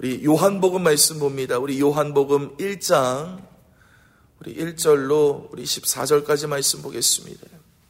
우리 요한복음 말씀 봅니다. 우리 요한복음 1장 우리 1절로 우리 14절까지 말씀 보겠습니다.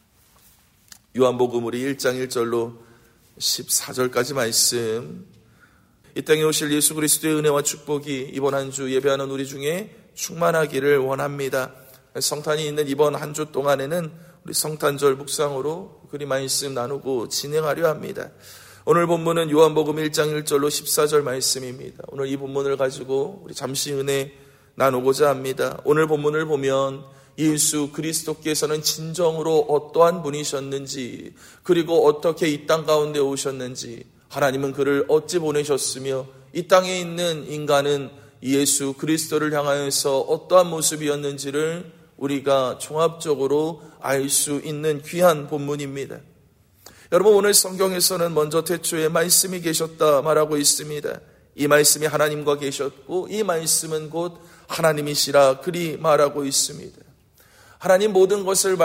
요한복음 우리 1장 1절로 14절까지 말씀. 이 땅에 오실 예수 그리스도의 은혜와 축복이 이번 한 주 예배하는 우리 중에 충만하기를 원합니다. 성탄이 있는 이번 한 주 동안에는 우리 성탄절 묵상으로 그리 말씀 나누고 진행하려 합니다. 오늘 본문은 요한복음 1장 1절로 14절 말씀입니다. 오늘 이 본문을 가지고 우리 잠시 은혜 나누고자 합니다. 오늘 본문을 보면 예수 그리스도께서는 진정으로 어떠한 분이셨는지, 그리고 어떻게 이 땅 가운데 오셨는지, 하나님은 그를 어찌 보내셨으며 이 땅에 있는 인간은 예수 그리스도를 향하여서 어떠한 모습이었는지를 우리가 종합적으로 알 수 있는 귀한 본문입니다. 여러분, 오늘 성경에서는 먼저 태초에 말씀이 계셨다 말하고 있습니다. 이 말씀이 하나님과 계셨고 이 말씀은 곧 하나님이시라 그리 말하고 있습니다. 하나님 모든 것을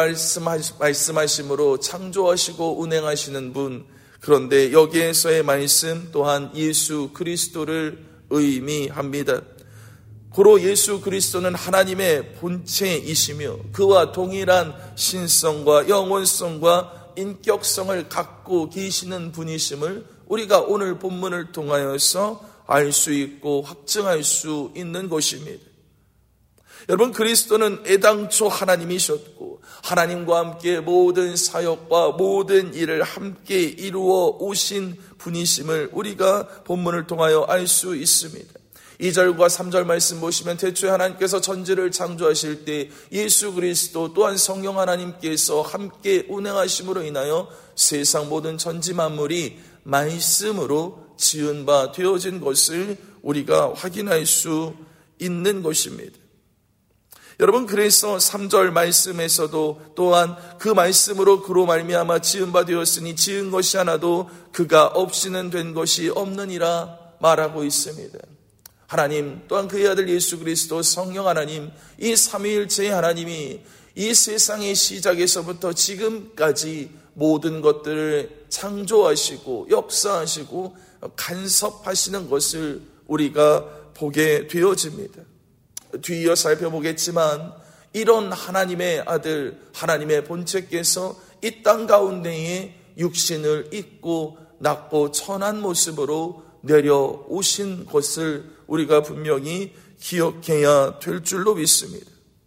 말씀하심으로 창조하시고 운행하시는 분, 그런데 여기에서의 말씀 또한 예수 그리스도를 의미합니다. 고로 예수 그리스도는 하나님의 본체이시며 그와 동일한 신성과 영원성과 인격성을 갖고 계시는 분이심을 우리가 오늘 본문을 통하여서 알 수 있고 확증할 수 있는 것입니다. 여러분, 그리스도는 애당초 하나님이셨고 하나님과 함께 모든 사역과 모든 일을 함께 이루어 오신 분이심을 우리가 본문을 통하여 알 수 있습니다. 2절과 3절 말씀 보시면 태초에 하나님께서 천지를 창조하실 때 예수 그리스도 또한 성령 하나님께서 함께 운행하심으로 인하여 세상 모든 천지 만물이 말씀으로 지은 바 되어진 것을 우리가 확인할 수 있는 것입니다. 여러분, 그래서 3절 말씀에서도 또한 그 말씀으로 그로 말미암아 지은 바 되었으니 지은 것이 하나도 그가 없이는 된 것이 없느니라 말하고 있습니다. 하나님 또한 그의 아들 예수 그리스도 성령 하나님, 이 삼위일체의 하나님이 이 세상의 시작에서부터 지금까지 모든 것들을 창조하시고 역사하시고 간섭하시는 것을 우리가 보게 되어집니다. 뒤이어 살펴보겠지만 이런 하나님의 아들, 하나님의 본체께서 이 땅 가운데에 육신을 입고 낮고 천한 모습으로 내려오신 것을 우리가 분명히 기억해야 될 줄로 믿습니다.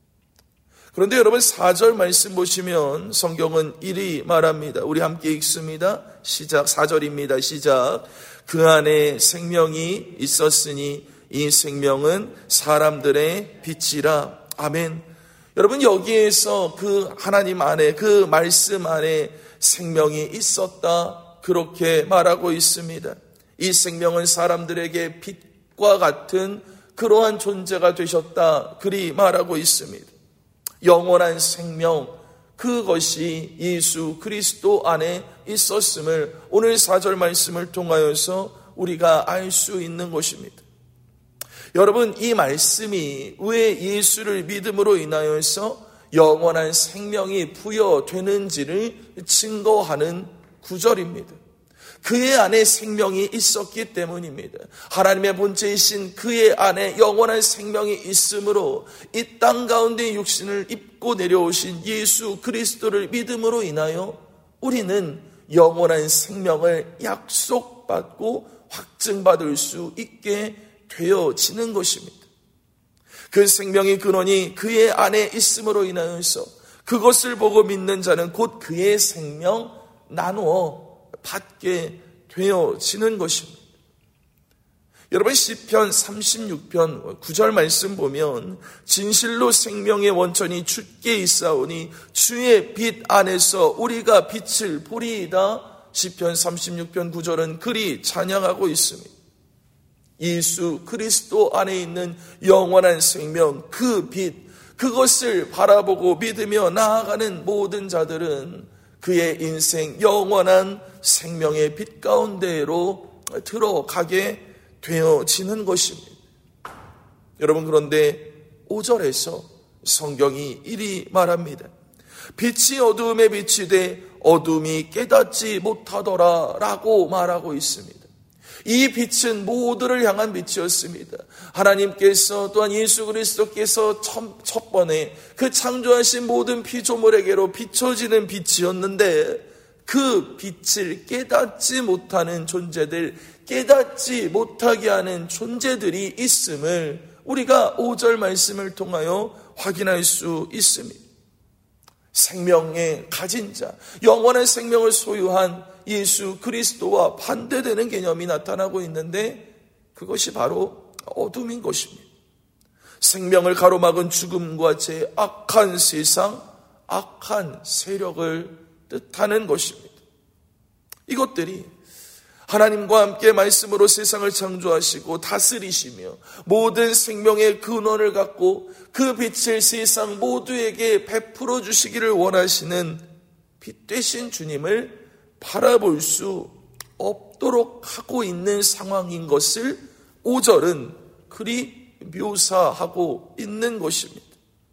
그런데 여러분, 4절 말씀 보시면 성경은 이리 말합니다. 우리 함께 읽습니다. 시작. 4절입니다. 시작. 그 안에 생명이 있었으니 이 생명은 사람들의 빛이라. 아멘. 여러분, 여기에서 그 하나님 안에, 그 말씀 안에 생명이 있었다, 그렇게 말하고 있습니다. 이 생명은 사람들에게 빛과 같은 그러한 존재가 되셨다, 그리 말하고 있습니다. 영원한 생명, 그것이 예수 그리스도 안에 있었음을 오늘 4절 말씀을 통하여서 우리가 알 수 있는 것입니다. 여러분, 이 말씀이 왜 예수를 믿음으로 인하여서 영원한 생명이 부여되는지를 증거하는 구절입니다. 그의 안에 생명이 있었기 때문입니다. 하나님의 본체이신 그의 안에 영원한 생명이 있으므로 이 땅 가운데 육신을 입고 내려오신 예수 그리스도를 믿음으로 인하여 우리는 영원한 생명을 약속받고 확증받을 수 있게 되어지는 것입니다. 그 생명의 근원이 그의 안에 있음으로 인하여서 그것을 보고 믿는 자는 곧 그의 생명 나누어 받게 되어지는 것입니다. 여러분, 시편 36편 9절 말씀 보면 진실로 생명의 원천이 주께 있사오니 주의 빛 안에서 우리가 빛을 보리이다. 시편 36편 9절은 그리 찬양하고 있습니다. 예수 그리스도 안에 있는 영원한 생명, 그 빛, 그것을 바라보고 믿으며 나아가는 모든 자들은 그의 인생 영원한 생명의 빛 가운데로 들어가게 되어지는 것입니다. 여러분, 그런데 5절에서 성경이 이리 말합니다. 빛이 어두움에 비치되 어둠이 깨닫지 못하더라 라고 말하고 있습니다. 이 빛은 모두를 향한 빛이었습니다. 하나님께서 또한 예수 그리스도께서 첫 번에 그 창조하신 모든 피조물에게로 비춰지는 빛이었는데, 그 빛을 깨닫지 못하는 존재들, 깨닫지 못하게 하는 존재들이 있음을 우리가 5절 말씀을 통하여 확인할 수 있습니다. 생명의 가진 자, 영원한 생명을 소유한 예수 그리스도와 반대되는 개념이 나타나고 있는데, 그것이 바로 어둠인 것입니다. 생명을 가로막은 죽음과 제 악한 세상, 악한 세력을 뜻하는 것입니다. 이것들이 하나님과 함께 말씀으로 세상을 창조하시고 다스리시며 모든 생명의 근원을 갖고 그 빛을 세상 모두에게 베풀어 주시기를 원하시는 빛 되신 주님을 바라볼 수 없도록 하고 있는 상황인 것을 5절은 그리 묘사하고 있는 것입니다.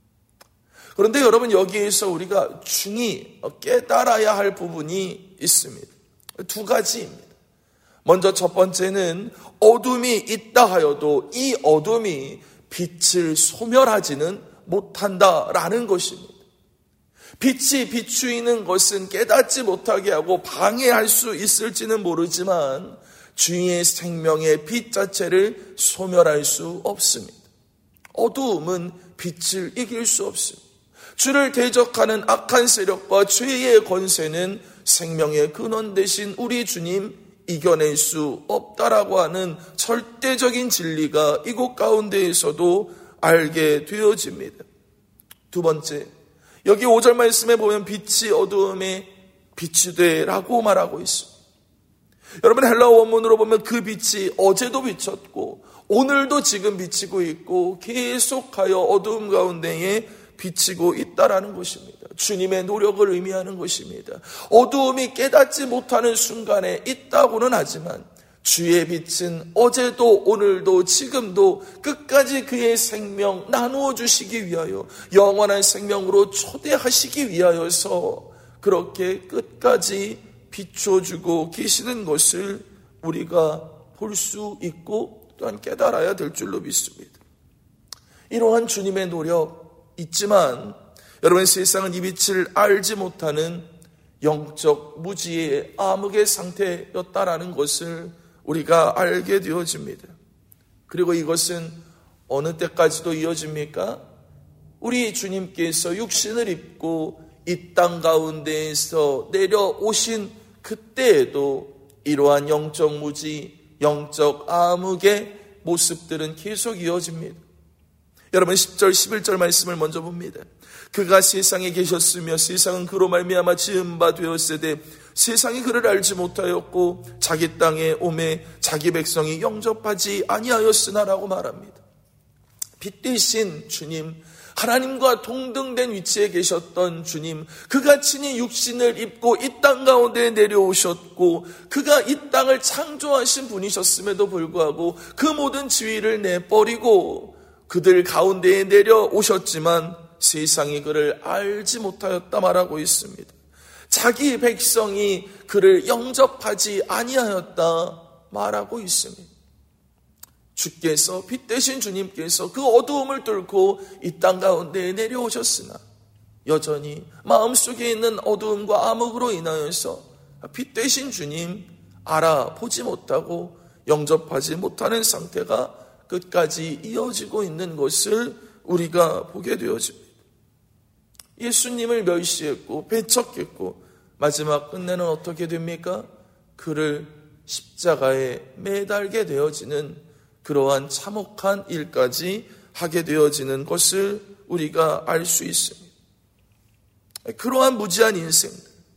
그런데 여러분, 여기에서 우리가 중히 깨달아야 할 부분이 있습니다. 두 가지입니다. 먼저 첫 번째는 어둠이 있다 하여도 이 어둠이 빛을 소멸하지는 못한다라는 것입니다. 빛이 비추이는 것은 깨닫지 못하게 하고 방해할 수 있을지는 모르지만 주의 생명의 빛 자체를 소멸할 수 없습니다. 어두움은 빛을 이길 수 없습니다. 주를 대적하는 악한 세력과 죄의 권세는 생명의 근원 되신 우리 주님 이겨낼 수 없다라고 하는 절대적인 진리가 이곳 가운데에서도 알게 되어집니다. 두 번째, 여기 5절 말씀에 보면 빛이 어두움에 빛이 되라고 말하고 있습니다. 여러분, 헬라어 원문으로 보면 그 빛이 어제도 비쳤고 오늘도 지금 비치고 있고 계속하여 어두움 가운데에 비치고 있다라는 것입니다. 주님의 노력을 의미하는 것입니다. 어두움이 깨닫지 못하는 순간에 있다고는 하지만 주의 빛은 어제도 오늘도 지금도 끝까지 그의 생명 나누어 주시기 위하여 영원한 생명으로 초대하시기 위하여서 그렇게 끝까지 비춰주고 계시는 것을 우리가 볼 수 있고 또한 깨달아야 될 줄로 믿습니다. 이러한 주님의 노력 있지만 여러분, 세상은 이 빛을 알지 못하는 영적 무지의 암흑의 상태였다라는 것을 우리가 알게 되어집니다. 그리고 이것은 어느 때까지도 이어집니까? 우리 주님께서 육신을 입고 이 땅 가운데에서 내려오신 그때에도 이러한 영적 무지, 영적 암흑의 모습들은 계속 이어집니다. 여러분, 10절, 11절 말씀을 먼저 봅니다. 그가 세상에 계셨으며 세상은 그로 말미암아 지은 바 되었으되 세상이 그를 알지 못하였고 자기 땅에 오매 자기 백성이 영접하지 아니하였으나라고 말합니다. 빛 되신 주님, 하나님과 동등된 위치에 계셨던 주님, 그가 친히 육신을 입고 이 땅 가운데 내려오셨고 그가 이 땅을 창조하신 분이셨음에도 불구하고 그 모든 지위를 내버리고 그들 가운데에 내려오셨지만 세상이 그를 알지 못하였다 말하고 있습니다. 자기 백성이 그를 영접하지 아니하였다 말하고 있습니다. 주께서, 빛 되신 주님께서 그 어두움을 뚫고 이 땅 가운데에 내려오셨으나 여전히 마음속에 있는 어두움과 암흑으로 인하여서 빛 되신 주님 알아보지 못하고 영접하지 못하는 상태가 끝까지 이어지고 있는 것을 우리가 보게 되어집니다. 예수님을 멸시했고 배척했고 마지막 끝내는 어떻게 됩니까? 그를 십자가에 매달게 되어지는 그러한 참혹한 일까지 하게 되어지는 것을 우리가 알 수 있습니다. 그러한 무지한 인생,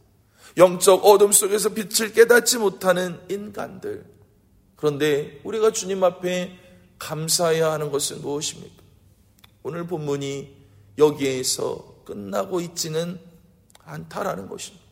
영적 어둠 속에서 빛을 깨닫지 못하는 인간들. 그런데 우리가 주님 앞에 감사해야 하는 것은 무엇입니까? 오늘 본문이 여기에서 끝나고 있지는 않다라는 것입니다.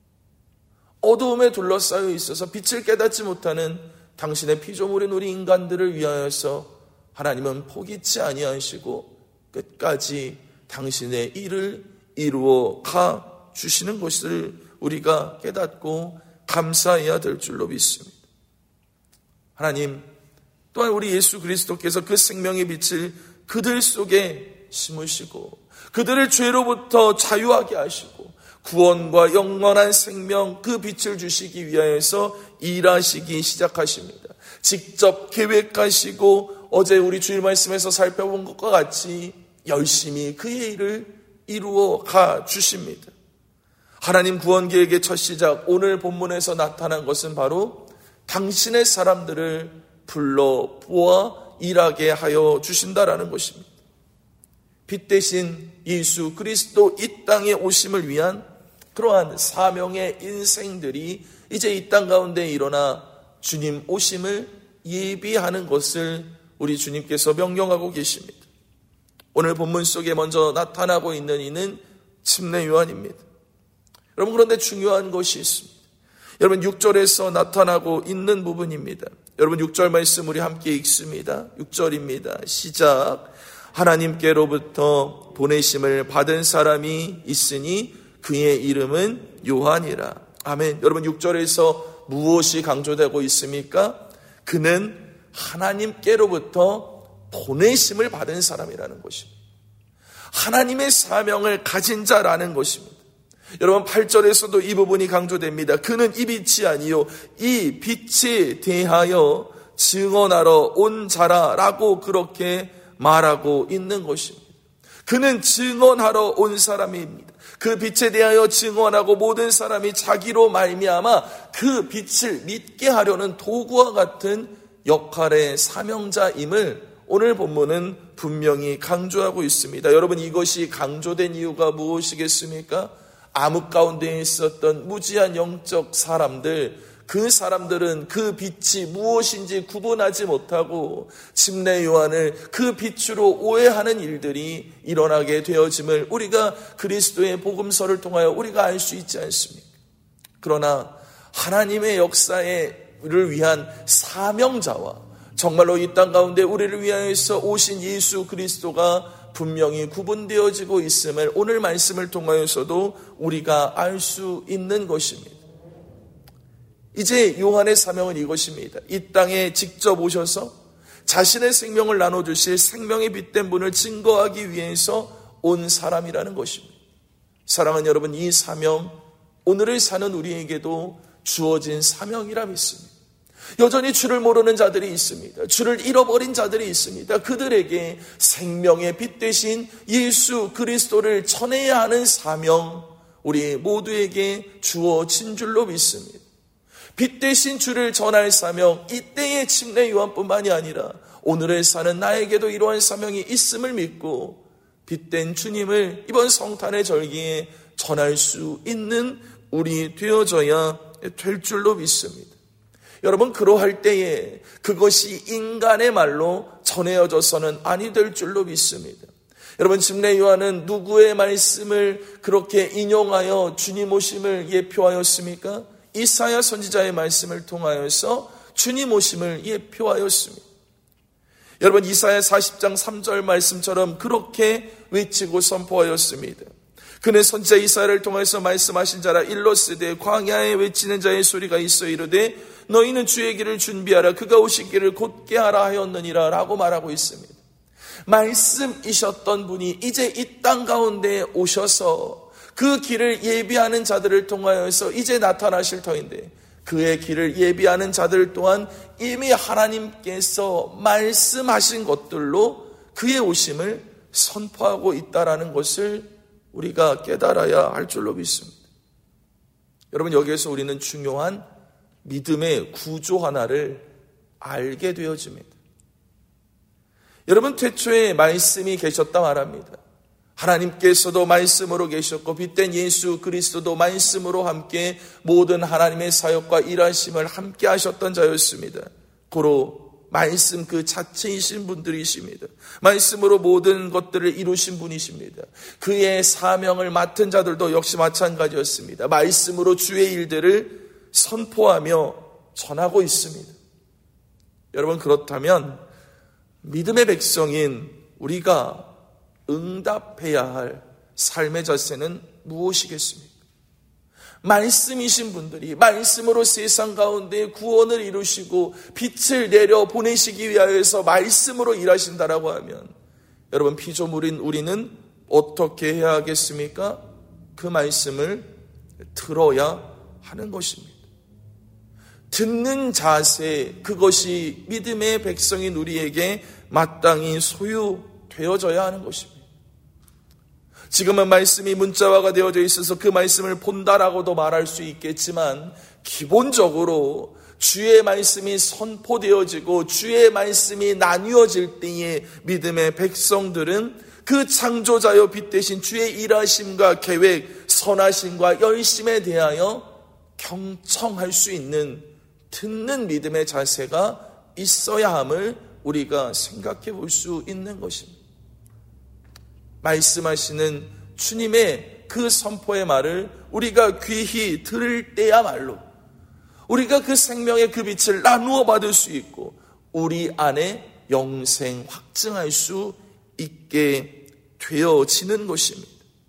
어두움에 둘러싸여 있어서 빛을 깨닫지 못하는 당신의 피조물인 우리 인간들을 위하여서 하나님은 포기치 아니하시고 끝까지 당신의 일을 이루어 가 주시는 것을 우리가 깨닫고 감사해야 될 줄로 믿습니다. 하나님, 또한 우리 예수 그리스도께서 그 생명의 빛을 그들 속에 심으시고 그들을 죄로부터 자유하게 하시고 구원과 영원한 생명 그 빛을 주시기 위하여서 일하시기 시작하십니다. 직접 계획하시고 어제 우리 주일 말씀에서 살펴본 것과 같이 열심히 그의 일을 이루어 가 주십니다. 하나님 구원 계획의 첫 시작, 오늘 본문에서 나타난 것은 바로 당신의 사람들을 불러 보아 일하게 하여 주신다라는 것입니다. 빛 대신 예수 그리스도 이 땅에 오심을 위한 그러한 사명의 인생들이 이제 이 땅 가운데 일어나 주님 오심을 예비하는 것을 우리 주님께서 명령하고 계십니다. 오늘 본문 속에 먼저 나타나고 있는 이는 침례 요한입니다. 여러분, 그런데 중요한 것이 있습니다. 여러분, 6절에서 나타나고 있는 부분입니다. 여러분, 6절 말씀 우리 함께 읽습니다. 6절입니다. 시작. 하나님께로부터 보내심을 받은 사람이 있으니 그의 이름은 요한이라. 아멘. 여러분, 6절에서 무엇이 강조되고 있습니까? 그는 하나님께로부터 보내심을 받은 사람이라는 것입니다. 하나님의 사명을 가진 자라는 것입니다. 여러분, 8절에서도 이 부분이 강조됩니다. 그는 이 빛이 아니요 이 빛에 대하여 증언하러 온 자라라고 그렇게 말하고 있는 것입니다. 그는 증언하러 온 사람입니다. 그 빛에 대하여 증언하고 모든 사람이 자기로 말미암아 그 빛을 믿게 하려는 도구와 같은 역할의 사명자임을 오늘 본문은 분명히 강조하고 있습니다. 여러분, 이것이 강조된 이유가 무엇이겠습니까? 암흑 가운데 있었던 무지한 영적 사람들, 그 사람들은 그 빛이 무엇인지 구분하지 못하고 침례 요한을 그 빛으로 오해하는 일들이 일어나게 되어짐을 우리가 그리스도의 복음서를 통하여 우리가 알 수 있지 않습니까? 그러나 하나님의 역사를 위한 사명자와 정말로 이 땅 가운데 우리를 위하여서 오신 예수 그리스도가 분명히 구분되어지고 있음을 오늘 말씀을 통하여서도 우리가 알 수 있는 것입니다. 이제 요한의 사명은 이것입니다. 이 땅에 직접 오셔서 자신의 생명을 나눠주실 생명의 빛된 분을 증거하기 위해서 온 사람이라는 것입니다. 사랑하는 여러분, 이 사명, 오늘을 사는 우리에게도 주어진 사명이라 믿습니다. 여전히 주를 모르는 자들이 있습니다. 주를 잃어버린 자들이 있습니다. 그들에게 생명의 빛 대신 예수 그리스도를 전해야 하는 사명, 우리 모두에게 주어진 줄로 믿습니다. 빛 대신 주를 전할 사명, 이때의 침례 요한뿐만이 아니라 오늘을 사는 나에게도 이러한 사명이 있음을 믿고 빛된 주님을 이번 성탄의 절기에 전할 수 있는 우리 되어져야 될 줄로 믿습니다. 여러분, 그러할 때에 그것이 인간의 말로 전해져서는 아니 될 줄로 믿습니다. 여러분, 침례 요한은 누구의 말씀을 그렇게 인용하여 주님 오심을 예표하였습니까? 이사야 선지자의 말씀을 통하여서 주님 오심을 예표하였습니다. 여러분, 이사야 40장 3절 말씀처럼 그렇게 외치고 선포하였습니다. 그는 선지자 이사야를 통해서 말씀하신 자라. 일러스되 광야에 외치는 자의 소리가 있어 이르되 너희는 주의 길을 준비하라. 그가 오실 길을 곧게 하라 하였느니라 라고 말하고 있습니다. 말씀이셨던 분이 이제 이 땅 가운데 오셔서 그 길을 예비하는 자들을 통하여서 이제 나타나실 터인데, 그의 길을 예비하는 자들 또한 이미 하나님께서 말씀하신 것들로 그의 오심을 선포하고 있다라는 것을 우리가 깨달아야 할 줄로 믿습니다. 여러분, 여기에서 우리는 중요한 믿음의 구조 하나를 알게 되어집니다. 여러분, 태초에 말씀이 계셨다 말합니다. 하나님께서도 말씀으로 계셨고 빛된 예수 그리스도도 말씀으로 함께 모든 하나님의 사역과 일하심을 함께 하셨던 자였습니다. 고로 말씀 그 자체이신 분들이십니다. 말씀으로 모든 것들을 이루신 분이십니다. 그의 사명을 맡은 자들도 역시 마찬가지였습니다. 말씀으로 주의 일들을 선포하며 전하고 있습니다. 여러분, 그렇다면 믿음의 백성인 우리가 응답해야 할 삶의 자세는 무엇이겠습니까? 말씀이신 분들이 말씀으로 세상 가운데 구원을 이루시고 빛을 내려 보내시기 위하여서 말씀으로 일하신다라고 하면 여러분, 피조물인 우리는 어떻게 해야 하겠습니까? 그 말씀을 들어야 하는 것입니다. 듣는 자세, 그것이 믿음의 백성인 우리에게 마땅히 소유되어져야 하는 것입니다. 지금은 말씀이 문자화가 되어져 있어서 그 말씀을 본다라고도 말할 수 있겠지만 기본적으로 주의 말씀이 선포되어지고 주의 말씀이 나뉘어질 때에 믿음의 백성들은 그 창조자여 빛 대신 주의 일하심과 계획, 선하심과 열심에 대하여 경청할 수 있는 듣는 믿음의 자세가 있어야 함을 우리가 생각해 볼 수 있는 것입니다. 말씀하시는 주님의 그 선포의 말을 우리가 귀히 들을 때야말로 우리가 그 생명의 그 빛을 나누어 받을 수 있고 우리 안에 영생 확증할 수 있게 되어지는 것입니다.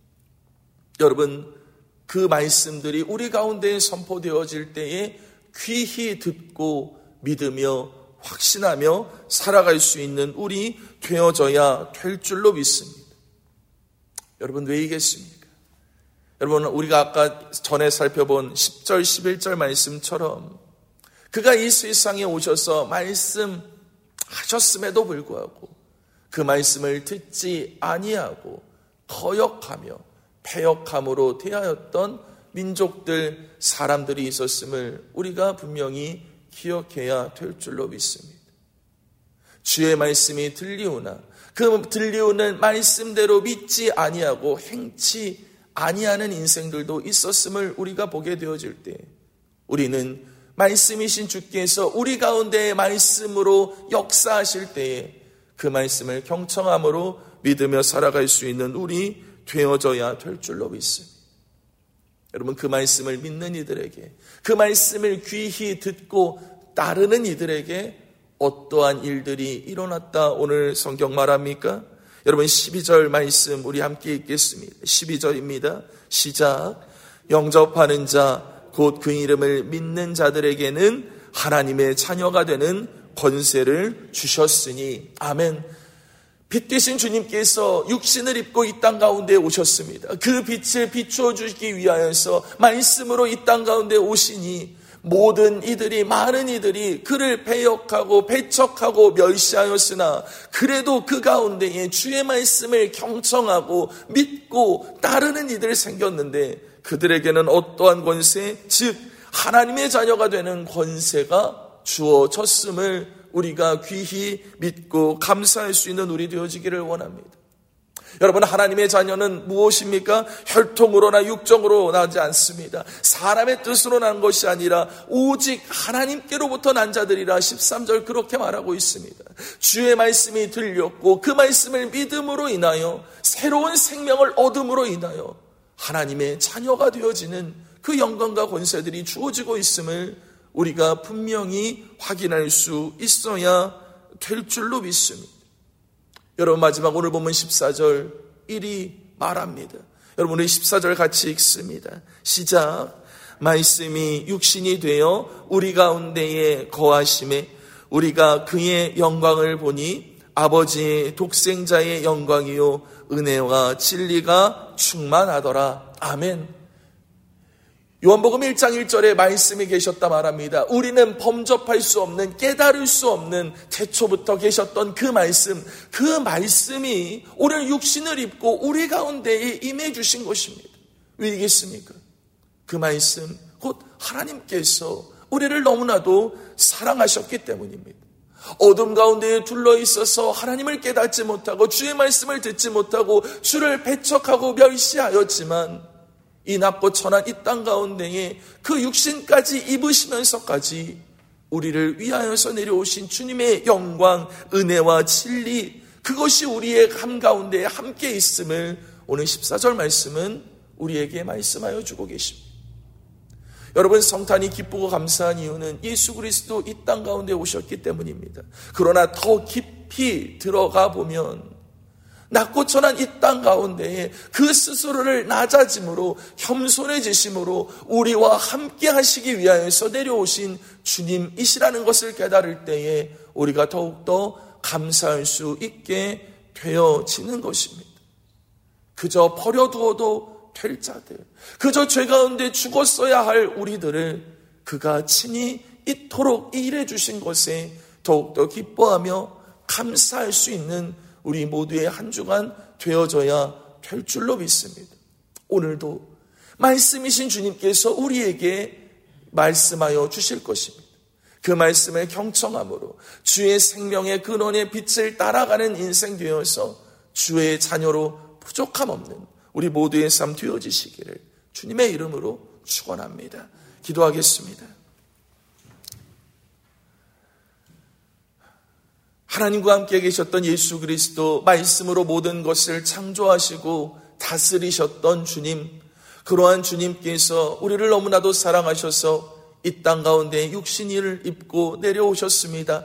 여러분, 그 말씀들이 우리 가운데 선포되어질 때에 귀히 듣고 믿으며 확신하며 살아갈 수 있는 우리 되어져야 될 줄로 믿습니다. 여러분, 왜이겠습니까? 여러분, 우리가 아까 전에 살펴본 10절 11절 말씀처럼 그가 이 세상에 오셔서 말씀하셨음에도 불구하고 그 말씀을 듣지 아니하고 거역하며 패역함으로 대하였던 민족들, 사람들이 있었음을 우리가 분명히 기억해야 될 줄로 믿습니다. 주의 말씀이 들리오나 그 들리오는 말씀대로 믿지 아니하고 행치 아니하는 인생들도 있었음을 우리가 보게 되어질 때 우리는 말씀이신 주께서 우리 가운데 말씀으로 역사하실 때에 그 말씀을 경청함으로 믿으며 살아갈 수 있는 우리 되어져야 될 줄로 믿습니다. 여러분, 그 말씀을 믿는 이들에게, 그 말씀을 귀히 듣고 따르는 이들에게 어떠한 일들이 일어났다 오늘 성경 말합니까? 여러분, 12절 말씀 우리 함께 읽겠습니다. 12절입니다. 시작. 영접하는 자 곧 그 이름을 믿는 자들에게는 하나님의 자녀가 되는 권세를 주셨으니. 아멘. 빛 되신 주님께서 육신을 입고 이 땅 가운데 오셨습니다. 그 빛을 비추어 주시기 위하여서 말씀으로 이 땅 가운데 오시니 모든 이들이, 많은 이들이 그를 배역하고 배척하고 멸시하였으나 그래도 그 가운데에 주의 말씀을 경청하고 믿고 따르는 이들이 생겼는데 그들에게는 어떠한 권세, 즉 하나님의 자녀가 되는 권세가 주어졌음을 우리가 귀히 믿고 감사할 수 있는 우리 되어지기를 원합니다. 여러분, 하나님의 자녀는 무엇입니까? 혈통으로나 육정으로 나지 않습니다. 사람의 뜻으로 난 것이 아니라 오직 하나님께로부터 난 자들이라 13절 그렇게 말하고 있습니다. 주의 말씀이 들렸고 그 말씀을 믿음으로 인하여 새로운 생명을 얻음으로 인하여 하나님의 자녀가 되어지는 그 영광과 권세들이 주어지고 있음을 우리가 분명히 확인할 수 있어야 될 줄로 믿습니다. 여러분, 마지막 오늘 본문 14절 1이 말합니다. 여러분, 우리 14절 같이 읽습니다. 시작. 말씀이 육신이 되어 우리 가운데에 거하심에 우리가 그의 영광을 보니 아버지의 독생자의 영광이요 은혜와 진리가 충만하더라. 아멘. 요한복음 1장 1절에 말씀이 계셨다 말합니다. 우리는 범접할 수 없는, 깨달을 수 없는 태초부터 계셨던 그 말씀이 오늘 육신을 입고 우리 가운데에 임해 주신 것입니다. 왜이겠습니까? 그 말씀, 곧 하나님께서 우리를 너무나도 사랑하셨기 때문입니다. 어둠 가운데에 둘러 있어서 하나님을 깨닫지 못하고 주의 말씀을 듣지 못하고 주를 배척하고 멸시하였지만 이 낮고 천한 이 땅 가운데에 그 육신까지 입으시면서까지 우리를 위하여서 내려오신 주님의 영광, 은혜와 진리, 그것이 우리의 삶 가운데에 함께 있음을 오늘 14절 말씀은 우리에게 말씀하여 주고 계십니다. 여러분, 성탄이 기쁘고 감사한 이유는 예수 그리스도 이 땅 가운데 오셨기 때문입니다. 그러나 더 깊이 들어가 보면 낮고 천한 이 땅 가운데에 그 스스로를 낮아짐으로 겸손해지심으로 우리와 함께 하시기 위하여서 내려오신 주님이시라는 것을 깨달을 때에 우리가 더욱더 감사할 수 있게 되어지는 것입니다. 그저 버려두어도 될 자들, 그저 죄 가운데 죽었어야 할 우리들을 그가 친히 이토록 일해 주신 것에 더욱더 기뻐하며 감사할 수 있는 우리 모두의 한 주간 되어져야 될 줄로 믿습니다. 오늘도 말씀이신 주님께서 우리에게 말씀하여 주실 것입니다. 그 말씀을 경청함으로 주의 생명의 근원의 빛을 따라가는 인생 되어서 주의 자녀로 부족함 없는 우리 모두의 삶 되어지시기를 주님의 이름으로 축원합니다. 기도하겠습니다. 하나님과 함께 계셨던 예수 그리스도, 말씀으로 모든 것을 창조하시고 다스리셨던 주님, 그러한 주님께서 우리를 너무나도 사랑하셔서 이 땅 가운데 육신을 입고 내려오셨습니다.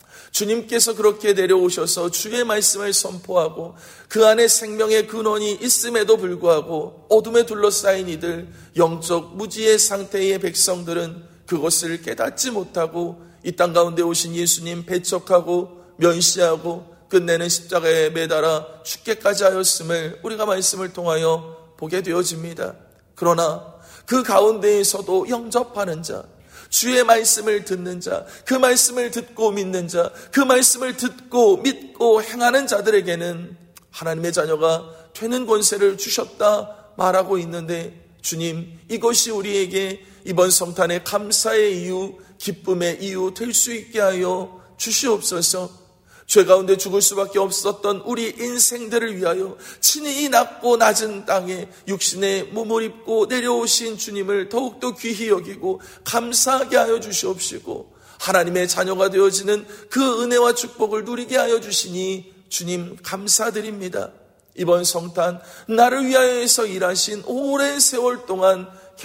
주님께서 그렇게 내려오셔서 주의 말씀을 선포하고 그 안에 생명의 근원이 있음에도 불구하고 어둠에 둘러싸인 이들, 영적 무지의 상태의 백성들은 그것을 깨닫지 못하고 이 땅 가운데 오신 예수님 배척하고 멸시하고 끝내는 십자가에 매달아 죽게까지 하였음을 우리가 말씀을 통하여 보게 되어집니다. 그러나 그 가운데에서도 영접하는 자, 주의 말씀을 듣는 자, 그 말씀을 듣고 믿는 자, 그 말씀을 듣고 믿고 행하는 자들에게는 하나님의 자녀가 되는 권세를 주셨다 말하고 있는데, 주님, 이것이 우리에게 이번 성탄의 감사의 이유, 기쁨의 이유 될 수 있게 하여 주시옵소서. 죄 가운데 죽을 수밖에 없었던 우리 인생들을 위하여 친히 이 낮고 낮은 땅에 육신의 몸을 입고 내려오신 주님을 더욱더 귀히 여기고 감사하게 하여 주시옵시고 하나님의 자녀가 되어지는 그 은혜와 축복을 누리게 하여 주시니 주님 감사드립니다. 이번 성탄 나를 위하여서 일하신 오랜 세월 동안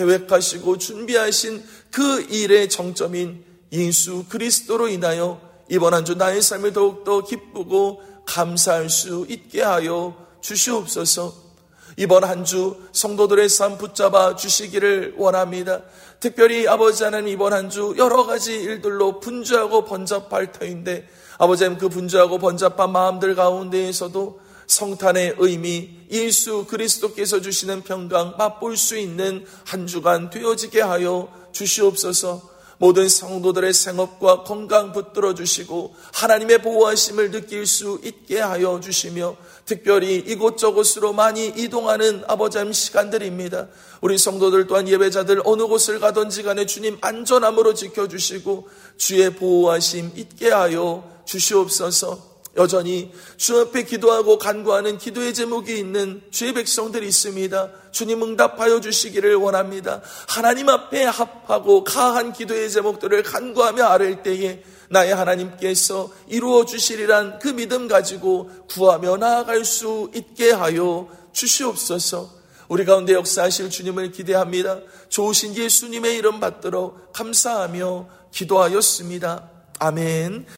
계획하시고 준비하신 그 일의 정점인 예수 그리스도로 인하여 이번 한 주 나의 삶을 더욱더 기쁘고 감사할 수 있게 하여 주시옵소서. 이번 한 주 성도들의 삶 붙잡아 주시기를 원합니다. 특별히 아버지 하나님, 이번 한 주 여러 가지 일들로 분주하고 번잡할 터인데 아버지 하나님, 그 분주하고 번잡한 마음들 가운데에서도 성탄의 의미, 예수 그리스도께서 주시는 평강 맛볼 수 있는 한 주간 되어지게 하여 주시옵소서. 모든 성도들의 생업과 건강 붙들어 주시고 하나님의 보호하심을 느낄 수 있게 하여 주시며 특별히 이곳저곳으로 많이 이동하는 아버지 하나님 시간들입니다. 우리 성도들 또한 예배자들 어느 곳을 가든지 간에 주님 안전함으로 지켜주시고 주의 보호하심 있게 하여 주시옵소서. 여전히 주 앞에 기도하고 간구하는 기도의 제목이 있는 주의 백성들이 있습니다. 주님 응답하여 주시기를 원합니다. 하나님 앞에 합하고 가한 기도의 제목들을 간구하며 아뢰일 때에 나의 하나님께서 이루어 주시리란 그 믿음 가지고 구하며 나아갈 수 있게 하여 주시옵소서. 우리 가운데 역사하실 주님을 기대합니다. 좋으신 예수님의 이름 받들어 감사하며 기도하였습니다. 아멘.